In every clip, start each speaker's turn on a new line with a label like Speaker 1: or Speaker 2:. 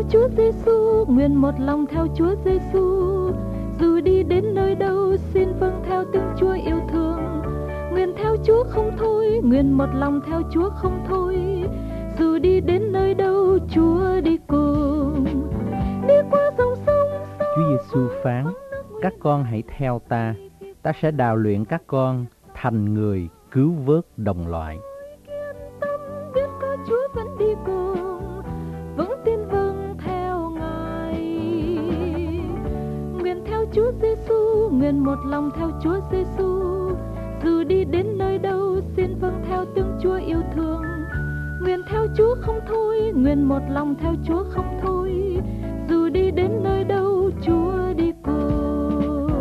Speaker 1: Chúa Giêsu, nguyện một lòng theo Chúa Giêsu. Dù đi đến nơi đâu, xin vâng theo tiếng Chúa yêu thương. Nguyện theo Chúa không thôi, nguyện một lòng theo Chúa không thôi. Dù đi đến nơi đâu, Chúa đi cùng. Đi qua dòng sông.
Speaker 2: Chúa Giêsu phán: các con hãy theo ta, ta sẽ đào luyện các con thành người cứu vớt đồng loại.
Speaker 1: Biết có Chúa vẫn đi cùng, vững tin vâng theo Ngài. Nguyện theo Chúa Giêsu, nguyện một lòng theo Chúa Giêsu. Dù đi đến nơi đâu, xin vâng theo tiếng Chúa yêu thương. Nguyện theo Chúa không thôi, nguyện một lòng theo Chúa không thôi. Dù đi đến nơi đâu, Chúa đi cùng.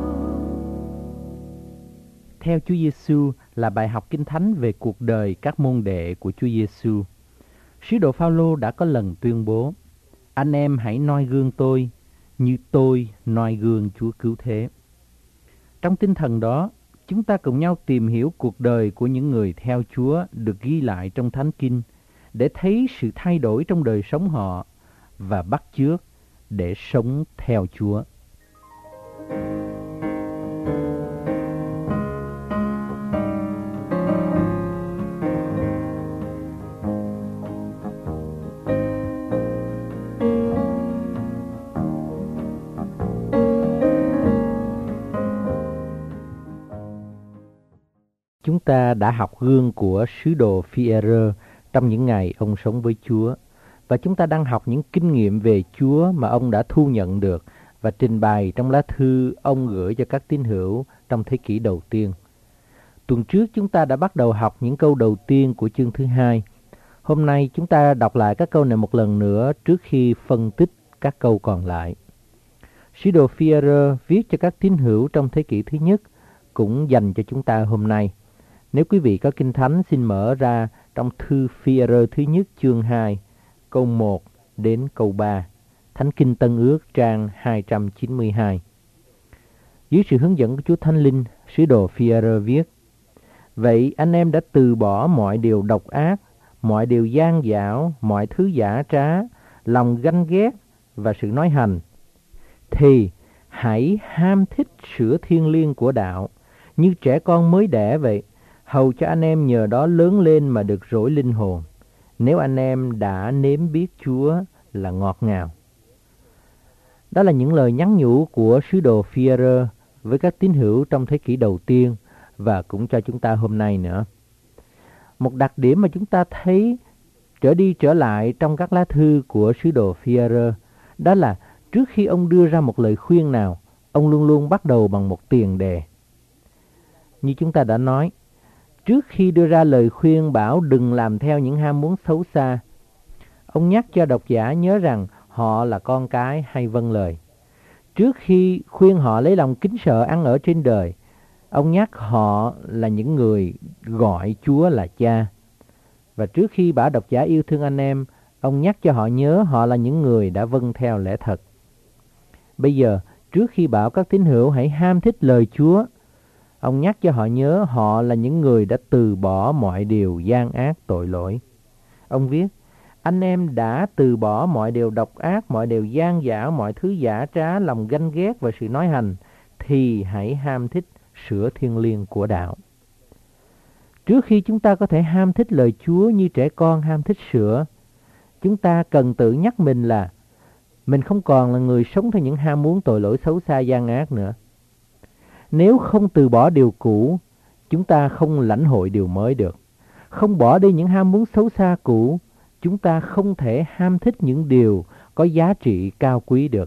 Speaker 2: Theo Chúa Giêsu là bài học Kinh Thánh về cuộc đời các môn đệ của Chúa Giêsu. Sứ đồ Phao-lô đã có lần tuyên bố: anh em hãy noi gương tôi như tôi noi gương Chúa cứu thế. Trong tinh thần đó, chúng ta cùng nhau tìm hiểu cuộc đời của những người theo Chúa được ghi lại trong Thánh Kinh để thấy sự thay đổi trong đời sống họ và bắt chước để sống theo Chúa. Chúng ta đã học gương của sứ đồ Phi-e-rơ trong những ngày ông sống với Chúa, và chúng ta đang học những kinh nghiệm về Chúa mà ông đã thu nhận được và trình bày trong lá thư ông gửi cho các tín hữu trong thế kỷ đầu tiên. Tuần trước chúng ta đã bắt đầu học những câu đầu tiên của chương thứ 2. Hôm nay chúng ta đọc lại các câu này một lần nữa trước khi phân tích các câu còn lại. Sứ đồ Phi-e-rơ viết cho các tín hữu trong thế kỷ thứ nhất cũng dành cho chúng ta hôm nay. Nếu quý vị có Kinh Thánh, xin mở ra trong thư Phi-e-rơ thứ nhất chương 2, câu 1 đến câu 3, Thánh Kinh Tân Ước trang 292. Dưới sự hướng dẫn của Chúa Thánh Linh, sứ đồ Phi-e-rơ viết: vậy anh em đã từ bỏ mọi điều độc ác, mọi điều gian dảo, mọi thứ giả trá, lòng ganh ghét và sự nói hành, thì hãy ham thích sữa thiêng liêng của đạo, như trẻ con mới đẻ vậy, hầu cho anh em nhờ đó lớn lên mà được rỗi linh hồn, nếu anh em đã nếm biết Chúa là ngọt ngào. Đó là những lời nhắn nhủ của sứ đồ Phi-e-rơ với các tín hữu trong thế kỷ đầu tiên và cũng cho chúng ta hôm nay nữa. Một đặc điểm mà chúng ta thấy trở đi trở lại trong các lá thư của sứ đồ Phi-e-rơ, đó là trước khi ông đưa ra một lời khuyên nào, ông luôn luôn bắt đầu bằng một tiền đề. Như chúng ta đã nói, trước khi đưa ra lời khuyên bảo đừng làm theo những ham muốn xấu xa, ông nhắc cho độc giả nhớ rằng họ là con cái hay vâng lời. Trước khi khuyên họ lấy lòng kính sợ ăn ở trên đời, ông nhắc họ là những người gọi Chúa là Cha. Và trước khi bảo độc giả yêu thương anh em, ông nhắc cho họ nhớ họ là những người đã vâng theo lẽ thật. Bây giờ, trước khi bảo các tín hữu hãy ham thích lời Chúa, ông nhắc cho họ nhớ họ là những người đã từ bỏ mọi điều gian ác tội lỗi. Ông viết: anh em đã từ bỏ mọi điều độc ác, mọi điều gian dảo, mọi thứ giả trá, lòng ganh ghét và sự nói hành, thì hãy ham thích sữa thiêng liêng của đạo. Trước khi chúng ta có thể ham thích lời Chúa như trẻ con ham thích sữa, chúng ta cần tự nhắc mình là mình không còn là người sống theo những ham muốn tội lỗi xấu xa gian ác nữa. Nếu không từ bỏ điều cũ, chúng ta không lãnh hội điều mới được. Không bỏ đi những ham muốn xấu xa cũ, chúng ta không thể ham thích những điều có giá trị cao quý được.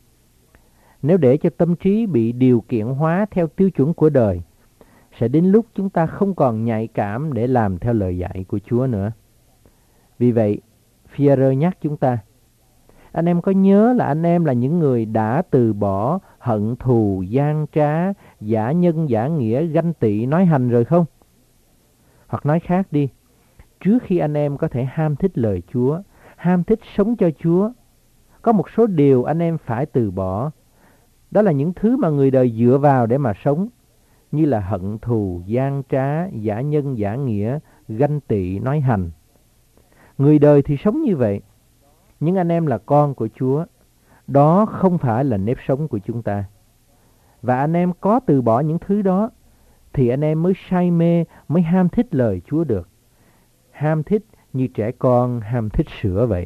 Speaker 2: Nếu để cho tâm trí bị điều kiện hóa theo tiêu chuẩn của đời, sẽ đến lúc chúng ta không còn nhạy cảm để làm theo lời dạy của Chúa nữa. Vì vậy, Phi-e-rơ nhắc chúng ta: anh em có nhớ là anh em là những người đã từ bỏ hận thù, gian trá, giả nhân giả nghĩa, ganh tị, nói hành rồi không? Hoặc nói khác đi, trước khi anh em có thể ham thích lời Chúa, ham thích sống cho Chúa, có một số điều anh em phải từ bỏ. Đó là những thứ mà người đời dựa vào để mà sống, như là hận thù, gian trá, giả nhân giả nghĩa, ganh tị, nói hành. Người đời thì sống như vậy. những anh em là con của Chúa, đó không phải là nếp sống của chúng ta. Và anh em có từ bỏ những thứ đó thì anh em mới say mê, mới ham thích lời Chúa được. Ham thích như trẻ con ham thích sữa vậy.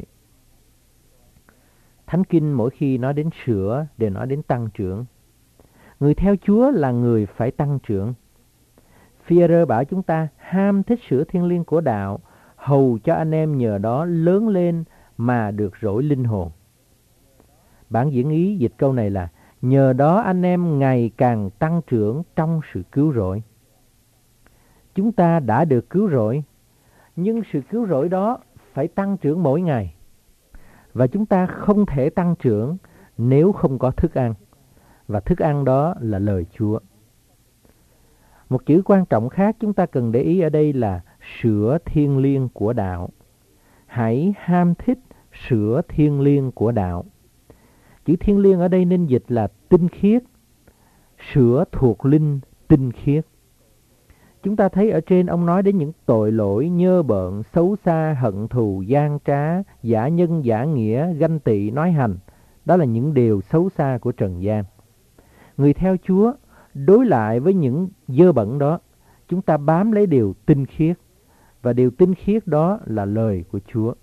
Speaker 2: Thánh Kinh mỗi khi nói đến sữa đều nói đến tăng trưởng. Người theo Chúa là người phải tăng trưởng. Phi-e-rơ bảo chúng ta ham thích sữa thiêng liêng của đạo, hầu cho anh em nhờ đó lớn lên mà được rỗi linh hồn. Bản diễn Ý dịch câu này là nhờ đó anh em ngày càng tăng trưởng trong sự cứu rỗi. Chúng ta đã được cứu rỗi, nhưng sự cứu rỗi đó phải tăng trưởng mỗi ngày. Và chúng ta không thể tăng trưởng nếu không có thức ăn. Và thức ăn đó là lời Chúa. Một chữ quan trọng khác chúng ta cần để ý ở đây là sữa thiêng liêng của đạo. Hãy ham thích sữa thiêng liêng của đạo. Chữ thiêng liêng ở đây nên dịch là tinh khiết, sữa thuộc linh tinh khiết. Chúng ta thấy ở trên ông nói đến những tội lỗi nhơ bợn, xấu xa, hận thù, gian trá, giả nhân, giả nghĩa, ganh tị, nói hành. Đó là những điều xấu xa của trần gian. Người theo Chúa đối lại với những dơ bẩn đó, chúng ta bám lấy điều tinh khiết. Và điều tinh khiết đó là lời của Chúa.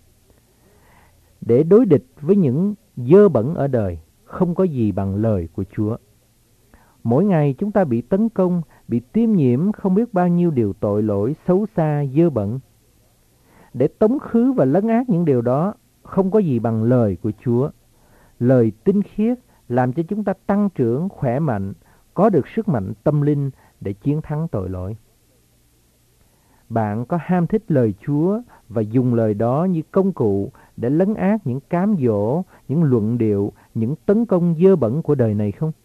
Speaker 2: Để đối địch với những dơ bẩn ở đời, không có gì bằng lời của Chúa. Mỗi ngày chúng ta bị tấn công, bị tiêm nhiễm không biết bao nhiêu điều tội lỗi, xấu xa, dơ bẩn. Để tống khứ và lấn át những điều đó, không có gì bằng lời của Chúa. Lời tinh khiết làm cho chúng ta tăng trưởng, khỏe mạnh, có được sức mạnh tâm linh để chiến thắng tội lỗi. Bạn có ham thích lời Chúa và dùng lời đó như công cụ để lấn át những cám dỗ, những luận điệu, những tấn công dơ bẩn của đời này không?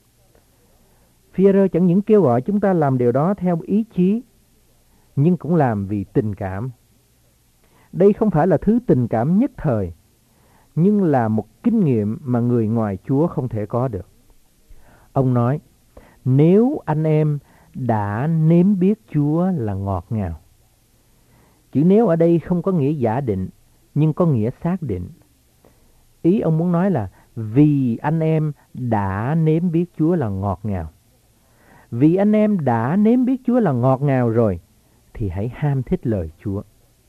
Speaker 2: Phi-e-rơ chẳng những kêu gọi chúng ta làm điều đó theo ý chí, nhưng cũng làm vì tình cảm. Đây không phải là thứ tình cảm nhất thời, nhưng là một kinh nghiệm mà người ngoài Chúa không thể có được. Ông nói, nếu anh em đã nếm biết Chúa là ngọt ngào. Chữ nếu ở đây không có nghĩa giả định, nhưng có nghĩa xác định. Ý ông muốn nói là vì anh em đã nếm biết Chúa là ngọt ngào. Vì anh em đã nếm biết Chúa là ngọt ngào rồi, thì hãy ham thích lời Chúa.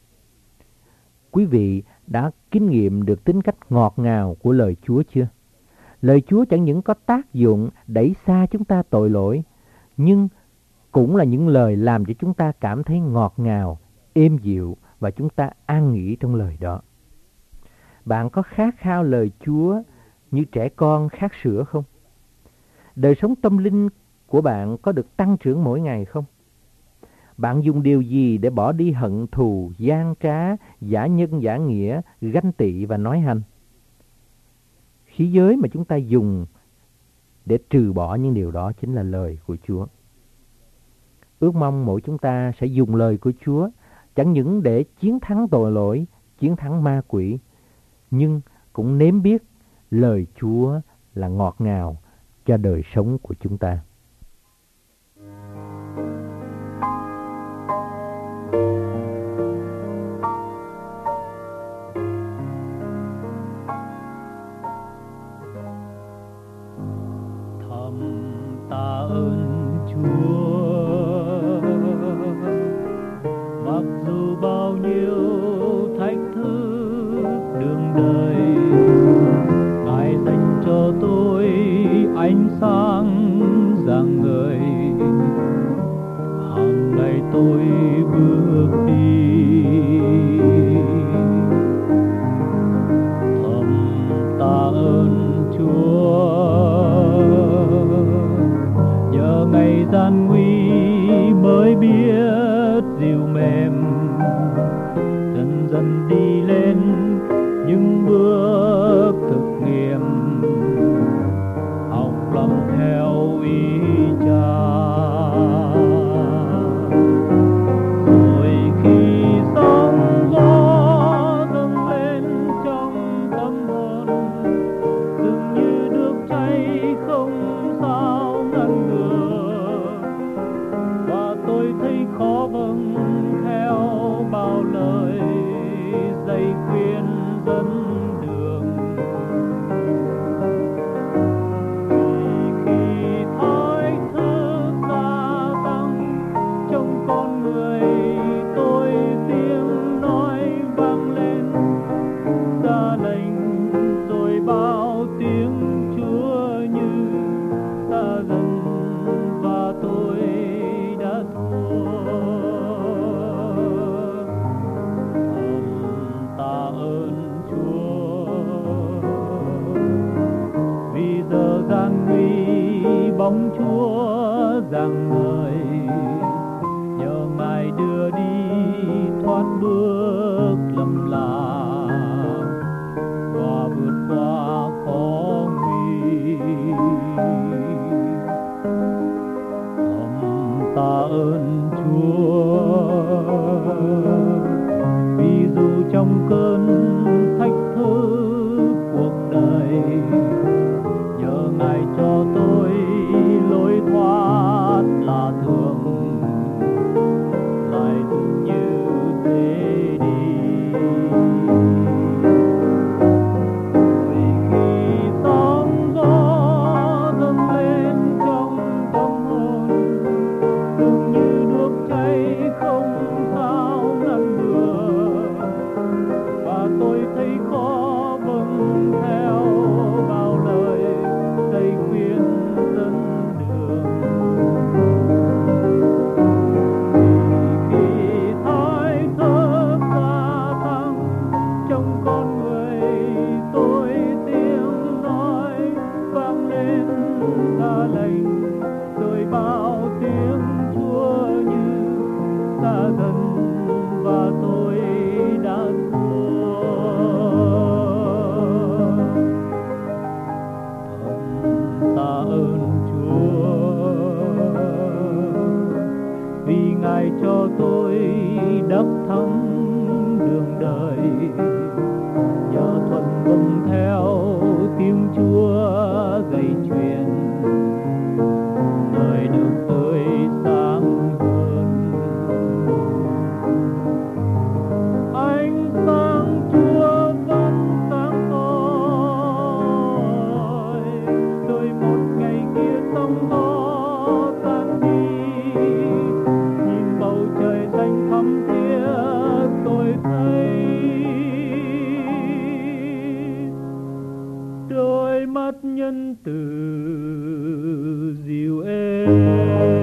Speaker 2: Quý vị đã kinh nghiệm được tính cách ngọt ngào của lời Chúa chưa? Lời Chúa chẳng những có tác dụng đẩy xa chúng ta tội lỗi, nhưng cũng là những lời làm cho chúng ta cảm thấy ngọt ngào, êm dịu và chúng ta an nghỉ trong lời đó. Bạn có khát khao lời Chúa như trẻ con khát sữa không? Đời sống tâm linh của bạn có được tăng trưởng mỗi ngày không? Bạn dùng điều gì để bỏ đi hận thù, gian trá, giả nhân giả nghĩa, ganh tị và nói hành? Khí giới mà chúng ta dùng để trừ bỏ những điều đó chính là lời của Chúa. Ước mong mỗi chúng ta sẽ dùng lời của Chúa chẳng những để chiến thắng tội lỗi, chiến thắng ma quỷ, nhưng cũng nếm biết lời Chúa là ngọt ngào cho đời sống của chúng ta.
Speaker 3: Sáng dù trong cơn thách thức cuộc đời, nhờ Ngài cho tôi lối thoát là thường, lại thường như thế đi. Vì khi sóng gió dâng lên trong tâm hồn, dường như đuốc cháy không sao ngăn ngừa, và tôi thấy khó vâng theo bao lời cây khuyên dẫn đường. Vì khi thái thớt gia tăng trong con người, tôi tiếng nói vang lên ra lệnh, rồi bao tiếng Chúa như xa dần, và tôi đã thua. Thầm tạ ơn Chúa vì Ngài cho tôi đắc thắng đường đời, nhờ thuận vâng theo tiếng Chúa dạy truyền, đời được tươi sáng hơn. Ánh sáng Chúa vẫn sáng soi, rồi một ngày kia sóng gió tan đi, nhìn bầu trời xanh thắm thiết, tôi thấy đôi mắt nhân từ dịu êm.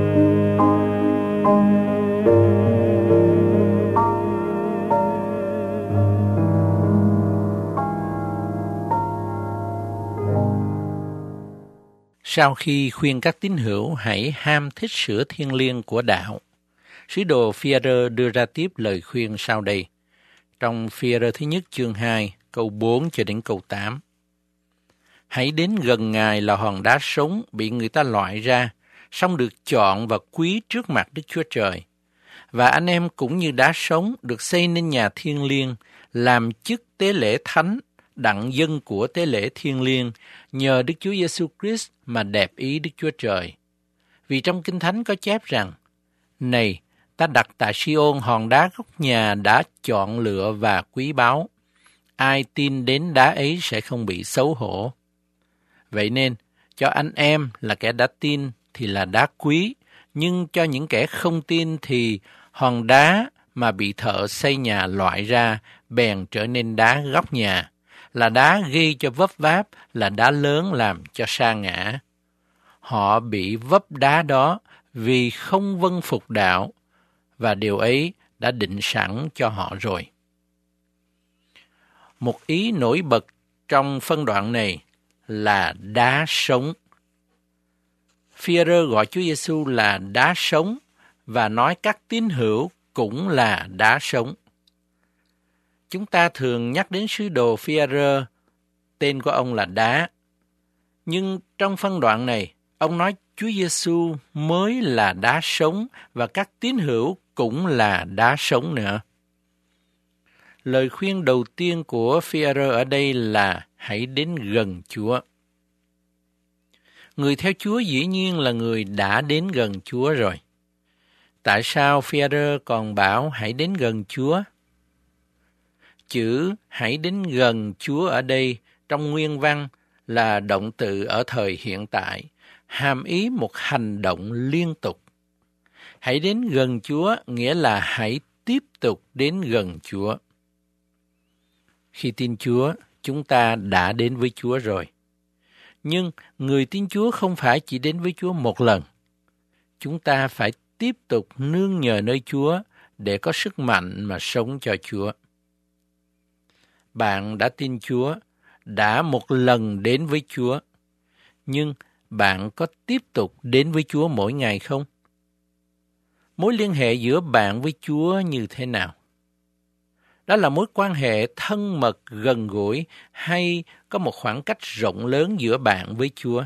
Speaker 2: Sau khi khuyên các tín hữu hãy ham thích sữa thiêng liêng của đạo, sứ đồ Phi-e-rơ đưa ra tiếp lời khuyên sau đây, trong Phi-e-rơ thứ nhất chương 2, câu 4 cho đến câu 8. Hãy đến gần Ngài là hòn đá sống bị người ta loại ra, song được chọn và quý trước mặt Đức Chúa Trời. Và anh em cũng như đá sống được xây nên nhà thiêng liêng, làm chức tế lễ thánh, đặng dân của tế lễ thiêng liêng, nhờ Đức Chúa Giêsu Christ mà đẹp ý Đức Chúa Trời. Vì trong Kinh Thánh có chép rằng, này, ta đặt tại Si-ôn hòn đá góc nhà đã chọn lựa và quý báu. Ai tin đến đá ấy sẽ không bị xấu hổ. Vậy nên, cho anh em là kẻ đã tin thì là đá quý, nhưng cho những kẻ không tin thì hòn đá mà bị thợ xây nhà loại ra bèn trở nên đá góc nhà, là đá gây cho vấp váp, là đá lớn làm cho sa ngã. Họ bị vấp đá đó vì không vâng phục đạo, và điều ấy đã định sẵn cho họ rồi. Một ý nổi bật trong phân đoạn này là đá sống. Phi-e-rơ gọi Chúa Giêsu là đá sống và nói các tín hữu cũng là đá sống. Chúng ta thường nhắc đến sứ đồ Phi-e-rơ, tên của ông là đá. Nhưng trong phân đoạn này, ông nói Chúa Giêsu mới là đá sống và các tín hữu cũng là đá sống nữa. Lời khuyên đầu tiên của Phi-e-rơ ở đây là hãy đến gần Chúa. Người theo Chúa dĩ nhiên là người đã đến gần Chúa rồi. Tại sao Phi-e-rơ còn bảo hãy đến gần Chúa? Chữ hãy đến gần Chúa ở đây trong nguyên văn là động từ ở thời hiện tại, hàm ý một hành động liên tục. Hãy đến gần Chúa nghĩa là hãy tiếp tục đến gần Chúa. Khi tin Chúa, chúng ta đã đến với Chúa rồi. Nhưng người tin Chúa không phải chỉ đến với Chúa một lần. Chúng ta phải tiếp tục nương nhờ nơi Chúa để có sức mạnh mà sống cho Chúa. Bạn đã tin Chúa, đã một lần đến với Chúa, nhưng bạn có tiếp tục đến với Chúa mỗi ngày không? Mối liên hệ giữa bạn với Chúa như thế nào? Đó là mối quan hệ thân mật, gần gũi hay có một khoảng cách rộng lớn giữa bạn với Chúa?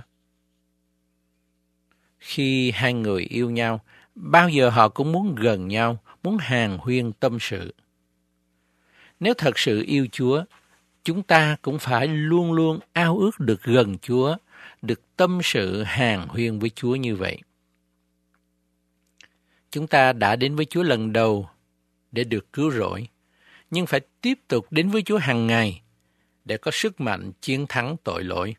Speaker 2: Khi hai người yêu nhau, bao giờ họ cũng muốn gần nhau, muốn hàn huyên tâm sự. Nếu thật sự yêu Chúa, chúng ta cũng phải luôn luôn ao ước được gần Chúa, được tâm sự hàn huyên với Chúa như vậy. Chúng ta đã đến với Chúa lần đầu để được cứu rỗi, nhưng phải tiếp tục đến với Chúa hàng ngày để có sức mạnh chiến thắng tội lỗi.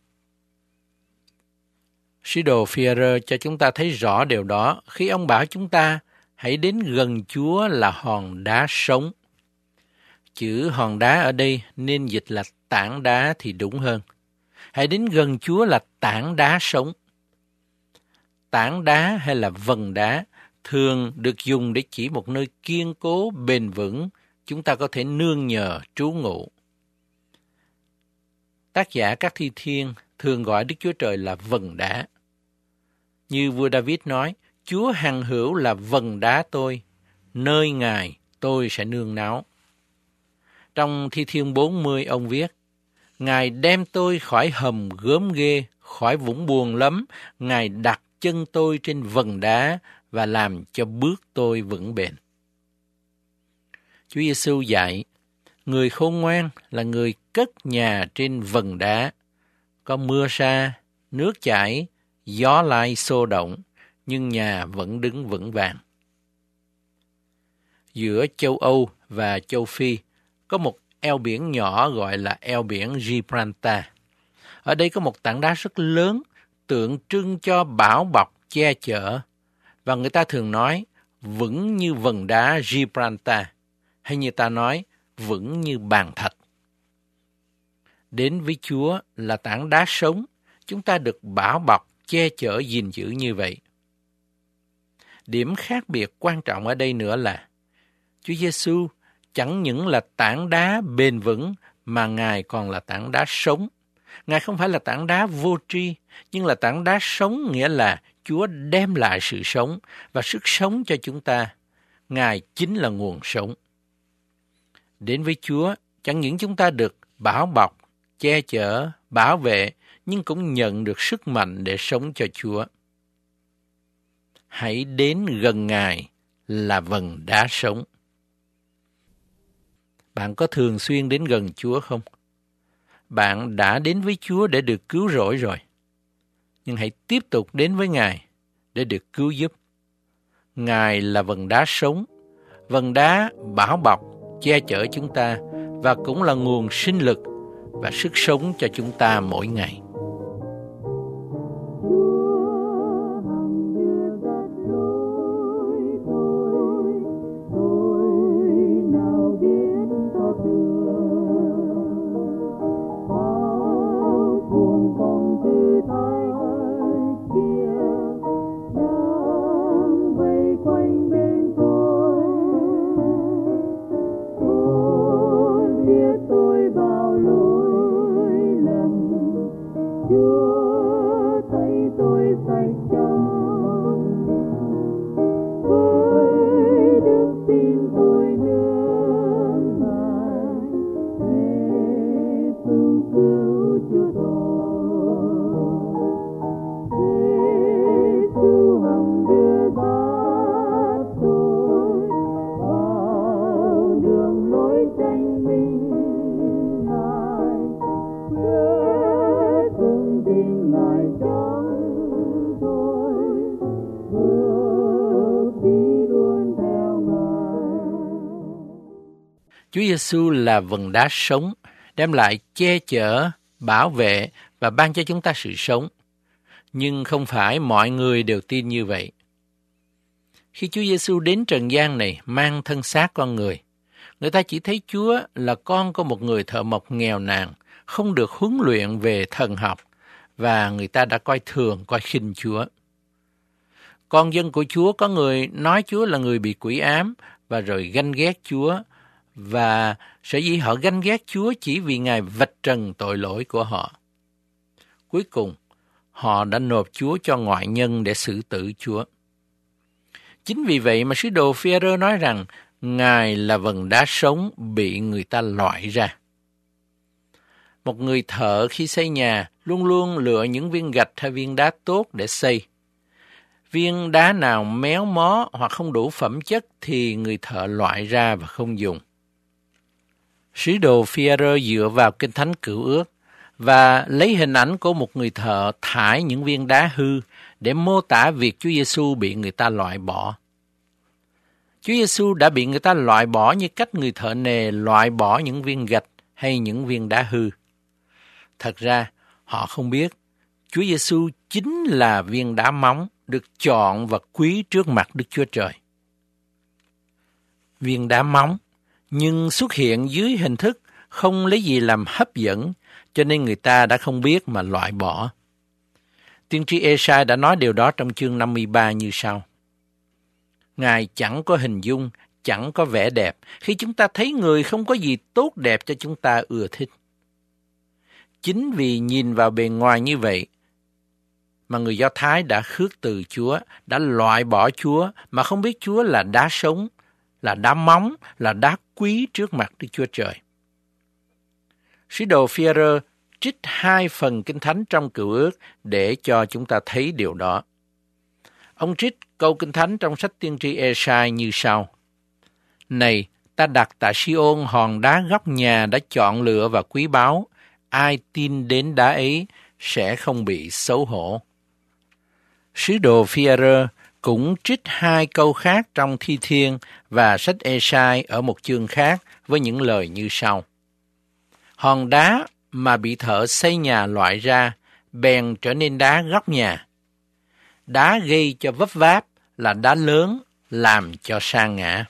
Speaker 2: Sứ đồ Phi-e-rơ cho chúng ta thấy rõ điều đó khi ông bảo chúng ta hãy đến gần Chúa là hòn đá sống. Chữ hòn đá ở đây nên dịch là tảng đá thì đúng hơn. Hãy đến gần Chúa là tảng đá sống. Tảng đá hay là vần đá thường được dùng để chỉ một nơi kiên cố, bền vững, chúng ta có thể nương nhờ, trú ngụ. Tác giả các thi thiên thường gọi Đức Chúa Trời là vần đá. Như vua David nói, Chúa hằng hữu là vần đá tôi, nơi Ngài tôi sẽ nương náu. Trong Thi Thiên 40 ông viết, Ngài đem tôi khỏi hầm gớm ghê, khỏi vũng buồn lắm, Ngài đặt chân tôi trên vần đá và làm cho bước tôi vững bền. Chúa Giêsu dạy, người khôn ngoan là người cất nhà trên vần đá, có mưa sa, nước chảy, gió lai xô động, nhưng nhà vẫn đứng vững vàng. Giữa châu Âu và châu Phi có một eo biển nhỏ gọi là eo biển Gibraltar. Ở đây có một tảng đá rất lớn, tượng trưng cho bảo bọc che chở, và người ta thường nói vững như vần đá Gibraltar, hay như ta nói vững như bàn thạch. Đến với Chúa là tảng đá sống, chúng ta được bảo bọc, che chở, gìn giữ như vậy. Điểm khác biệt quan trọng ở đây nữa là Chúa Giêsu chẳng những là tảng đá bền vững mà Ngài còn là tảng đá sống. Ngài không phải là tảng đá vô tri, nhưng là tảng đá sống, nghĩa là Chúa đem lại sự sống và sức sống cho chúng ta. Ngài chính là nguồn sống. Đến với Chúa, chẳng những chúng ta được bảo bọc, che chở, bảo vệ, nhưng cũng nhận được sức mạnh để sống cho Chúa. Hãy đến gần Ngài là vần đá sống. Bạn có thường xuyên đến gần Chúa không? Bạn đã đến với Chúa để được cứu rỗi rồi. Nhưng hãy tiếp tục đến với Ngài để được cứu giúp. Ngài là vần đá sống, vần đá bảo bọc, che chở chúng ta và cũng là nguồn sinh lực và sức sống cho chúng ta mỗi ngày. Chúa Giêsu là vần đá sống, đem lại che chở, bảo vệ và ban cho chúng ta sự sống. Nhưng không phải mọi người đều tin như vậy. Khi Chúa Giêsu đến trần gian này mang thân xác con người ta chỉ thấy Chúa là con của một người thợ mộc nghèo nàn, không được huấn luyện về thần học, và người ta đã coi thường, coi khinh Chúa. Con dân của Chúa có người nói Chúa là người bị quỷ ám và rồi ganh ghét Chúa, và sở dĩ họ ganh ghét Chúa chỉ vì Ngài vạch trần tội lỗi của họ. Cuối cùng, họ đã nộp Chúa cho ngoại nhân để xử tử Chúa. Chính vì vậy mà sứ đồ Phi-e-rơ nói rằng Ngài là vần đá sống bị người ta loại ra. Một người thợ khi xây nhà luôn luôn lựa những viên gạch hay viên đá tốt để xây. Viên đá nào méo mó hoặc không đủ phẩm chất thì người thợ loại ra và không dùng.
Speaker 4: Sứ đồ Phi-e-rơ dựa vào Kinh Thánh Cựu Ước và lấy hình ảnh của một người thợ thải những viên đá hư để mô tả việc Chúa Giêsu bị người ta loại bỏ. Chúa Giêsu đã bị người ta loại bỏ như cách người thợ nề loại bỏ những viên gạch hay những viên đá hư. Thật ra, họ không biết Chúa Giêsu chính là viên đá móng được chọn và quý trước mặt Đức Chúa Trời. Viên đá móng nhưng xuất hiện dưới hình thức không lấy gì làm hấp dẫn, cho nên người ta đã không biết mà loại bỏ. Tiên tri Ê-sai đã nói điều đó trong chương 53 như sau: Ngài chẳng có hình dung, chẳng có vẻ đẹp, khi chúng ta thấy người không có gì tốt đẹp cho chúng ta ưa thích. Chính vì nhìn vào bề ngoài như vậy, mà người Do Thái đã khước từ Chúa, đã loại bỏ Chúa, mà không biết Chúa là đá sống, là đá móng, là đá quý trước mặt Đức Chúa Trời. Sứ đồ Phi-e-rơ trích 2 phần Kinh Thánh trong Cựu Ước để cho chúng ta thấy điều đó. Ông trích câu Kinh Thánh trong sách tiên tri Ê-sai như sau: Này, ta đặt tại Si-ôn hòn đá góc nhà đã chọn lựa và quý báu, ai tin đến đá ấy sẽ không bị xấu hổ. Sứ đồ Phi-e-rơ cũng trích 2 câu khác trong Thi Thiên và sách Ê-sai ở một chương khác với những lời như sau: Hòn đá mà bị thợ xây nhà loại ra, bèn trở nên đá góc nhà. Đá gây cho vấp váp là đá lớn, làm cho sa ngã.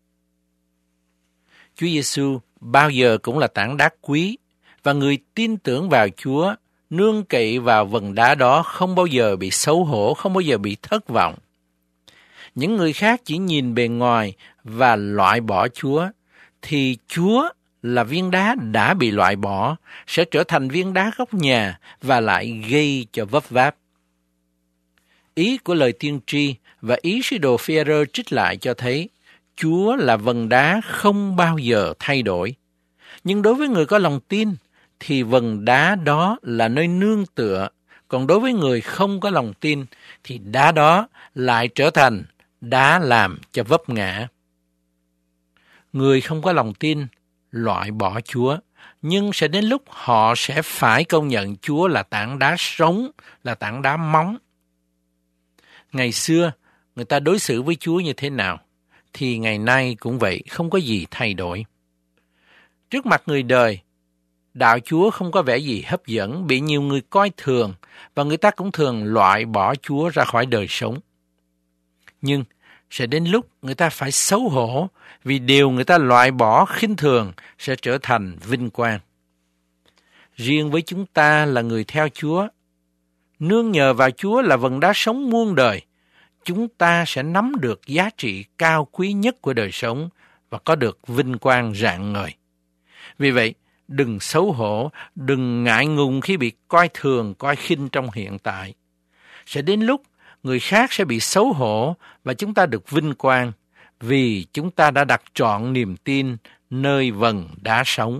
Speaker 4: Chúa Giêsu bao giờ cũng là tảng đá quý, và người tin tưởng vào Chúa, nương cậy vào vần đá đó không bao giờ bị xấu hổ, không bao giờ bị thất vọng. Những người khác chỉ nhìn bề ngoài và loại bỏ Chúa, thì Chúa là viên đá đã bị loại bỏ, sẽ trở thành viên đá góc nhà và lại gây cho vấp váp. Ý của lời tiên tri và ý sứ đồ Phi-e-rơ trích lại cho thấy Chúa là vần đá không bao giờ thay đổi. Nhưng đối với người có lòng tin, thì vần đá đó là nơi nương tựa, còn đối với người không có lòng tin, thì đá đó lại trở thành đá làm cho vấp ngã. Người không có lòng tin loại bỏ Chúa, nhưng sẽ đến lúc họ sẽ phải công nhận Chúa là tảng đá sống, là tảng đá móng. Ngày xưa, người ta đối xử với Chúa như thế nào, thì ngày nay cũng vậy, không có gì thay đổi. Trước mặt người đời, đạo Chúa không có vẻ gì hấp dẫn, bị nhiều người coi thường, và người ta cũng thường loại bỏ Chúa ra khỏi đời sống. Nhưng sẽ đến lúc người ta phải xấu hổ, vì điều người ta loại bỏ khinh thường sẽ trở thành vinh quang. Riêng với chúng ta là người theo Chúa, nương nhờ vào Chúa là vần đá sống muôn đời, chúng ta sẽ nắm được giá trị cao quý nhất của đời sống và có được vinh quang rạng ngời. Vì vậy, đừng xấu hổ, đừng ngại ngùng khi bị coi thường, coi khinh trong hiện tại. Sẽ đến lúc người khác sẽ bị xấu hổ và chúng ta được vinh quang vì chúng ta đã đặt trọn niềm tin nơi vần đá sống.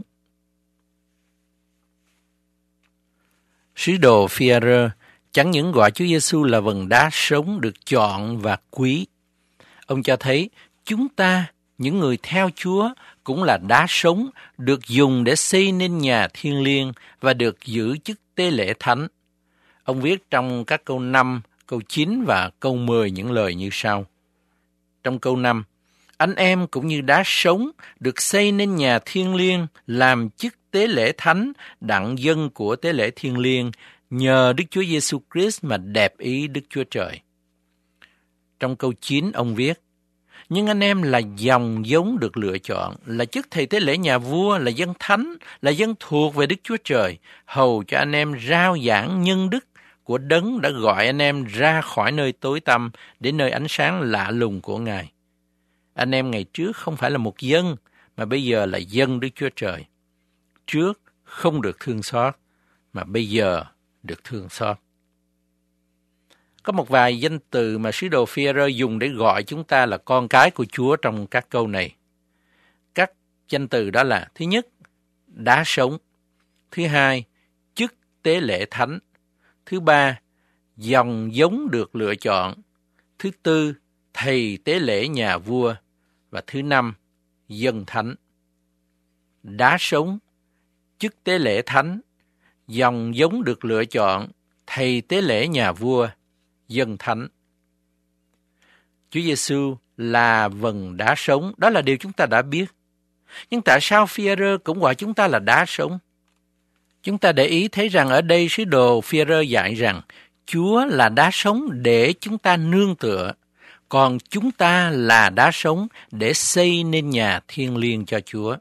Speaker 4: Sứ đồ Phi-e-rơ chẳng những gọi Chúa Giêsu là vần đá sống được chọn và quý. Ông cho thấy chúng ta, những người theo Chúa, cũng là đá sống được dùng để xây nên nhà thiêng liêng và được giữ chức tế lễ thánh. Ông viết trong các câu 5, câu 9 và câu 10 những lời như sau. Trong câu 5, anh em cũng như đá sống được xây nên nhà thiêng liêng, làm chức tế lễ thánh, đặng dân của tế lễ thiêng liêng, nhờ Đức Chúa Giêsu Christ mà đẹp ý Đức Chúa Trời. Trong câu 9 ông viết, nhưng anh em là dòng giống được lựa chọn, là chức thầy tế lễ nhà vua, là dân thánh, là dân thuộc về Đức Chúa Trời, hầu cho anh em rao giảng nhân đức của Đấng đã gọi anh em ra khỏi nơi tối tăm đến nơi ánh sáng lạ lùng của Ngài. Anh em ngày trước không phải là một dân, mà bây giờ là dân Đức Chúa Trời. Trước không được thương xót, mà bây giờ được thương xót. Có một vài danh từ mà sứ đồ Phi-e-rơ dùng để gọi chúng ta là con cái của Chúa trong các câu này. Các danh từ đó là: thứ nhất, đá sống; thứ hai, chức tế lễ thánh; thứ ba, dòng giống được lựa chọn; thứ tư, thầy tế lễ nhà vua; và thứ năm, dân thánh. đá sống, chức tế lễ thánh, dòng giống được lựa chọn, thầy tế lễ nhà vua, dân thánh. Chúa Giêsu là vầng đá sống, đó là điều chúng ta đã biết. Nhưng tại sao Phi-e-rơ cũng gọi chúng ta là đá sống? Chúng ta để ý thấy rằng ở đây sứ đồ Phi-e-rơ dạy rằng Chúa là đá sống để chúng ta nương tựa, còn chúng ta là đá sống để xây nên nhà thiêng liêng cho Chúa.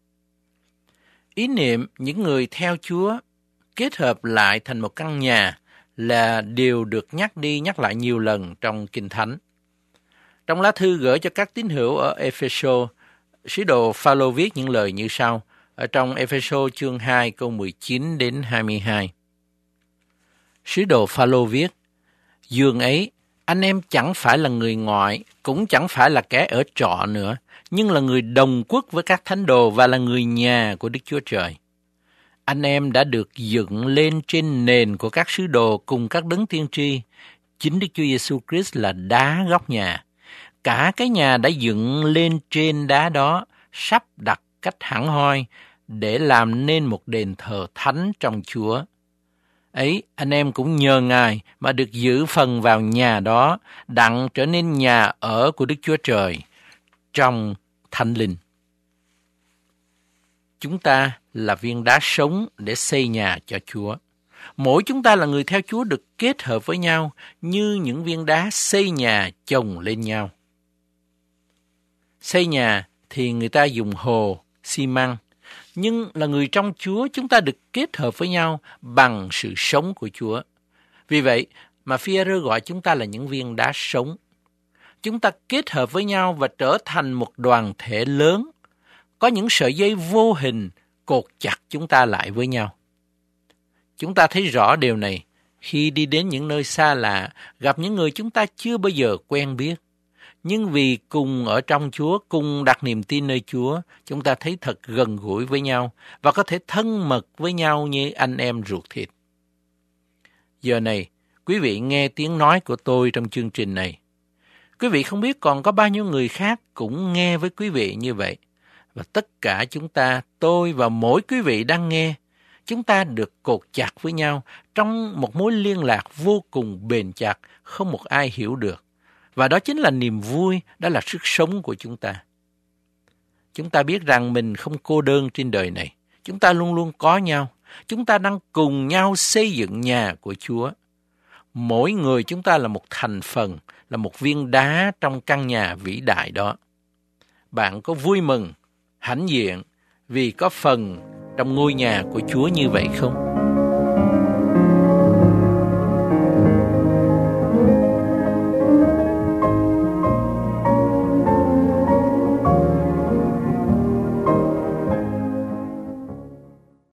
Speaker 4: Ý niệm những người theo Chúa kết hợp lại thành một căn nhà là điều được nhắc đi nhắc lại nhiều lần trong Kinh Thánh. Trong lá thư gửi cho các tín hữu ở Ê-phê-sô, sứ đồ Pha-lô viết những lời như sau, ở trong Ê-phê-sô chương 2 câu 19 đến 22. Sứ đồ Pha-lô viết, dường ấy, anh em chẳng phải là người ngoại, cũng chẳng phải là kẻ ở trọ nữa, nhưng là người đồng quốc với các thánh đồ và là người nhà của Đức Chúa Trời. Anh em đã được dựng lên trên nền của các sứ đồ cùng các đấng tiên tri. Chính Đức Chúa Giêsu Christ là đá góc nhà. Cả cái nhà đã dựng lên trên đá đó, sắp đặt cách hẳn hoi để làm nên một đền thờ thánh trong Chúa. Ấy, anh em cũng nhờ Ngài mà được giữ phần vào nhà đó, đặng trở nên nhà ở của Đức Chúa Trời trong Thánh Linh. Chúng ta là viên đá sống để xây nhà cho Chúa. Mỗi chúng ta là người theo Chúa được kết hợp với nhau như những viên đá xây nhà chồng lên nhau. Xây nhà thì người ta dùng hồ, xi măng, nhưng là người trong Chúa chúng ta được kết hợp với nhau bằng sự sống của Chúa. Vì vậy mà Phi-e-rơ gọi chúng ta là những viên đá sống. Chúng ta kết hợp với nhau và trở thành một đoàn thể lớn, có những sợi dây vô hình cột chặt chúng ta lại với nhau. Chúng ta thấy rõ điều này khi đi đến những nơi xa lạ, gặp những người chúng ta chưa bao giờ quen biết. Nhưng vì cùng ở trong Chúa, cùng đặt niềm tin nơi Chúa, chúng ta thấy thật gần gũi với nhau và có thể thân mật với nhau như anh em ruột thịt. Giờ này, quý vị nghe tiếng nói của tôi trong chương trình này. Quý vị không biết còn có bao nhiêu người khác cũng nghe với quý vị như vậy. Và tất cả chúng ta, tôi và mỗi quý vị đang nghe, chúng ta được cột chặt với nhau trong một mối liên lạc vô cùng bền chặt, không một ai hiểu được. Và đó chính là niềm vui, đó là sức sống của chúng ta. Chúng ta biết rằng mình không cô đơn trên đời này. Chúng ta luôn luôn có nhau. Chúng ta đang cùng nhau xây dựng nhà của Chúa. Mỗi người chúng ta là một thành phần, là một viên đá trong căn nhà vĩ đại đó. Bạn có vui mừng, hãnh diện vì có phần trong ngôi nhà của Chúa như vậy không?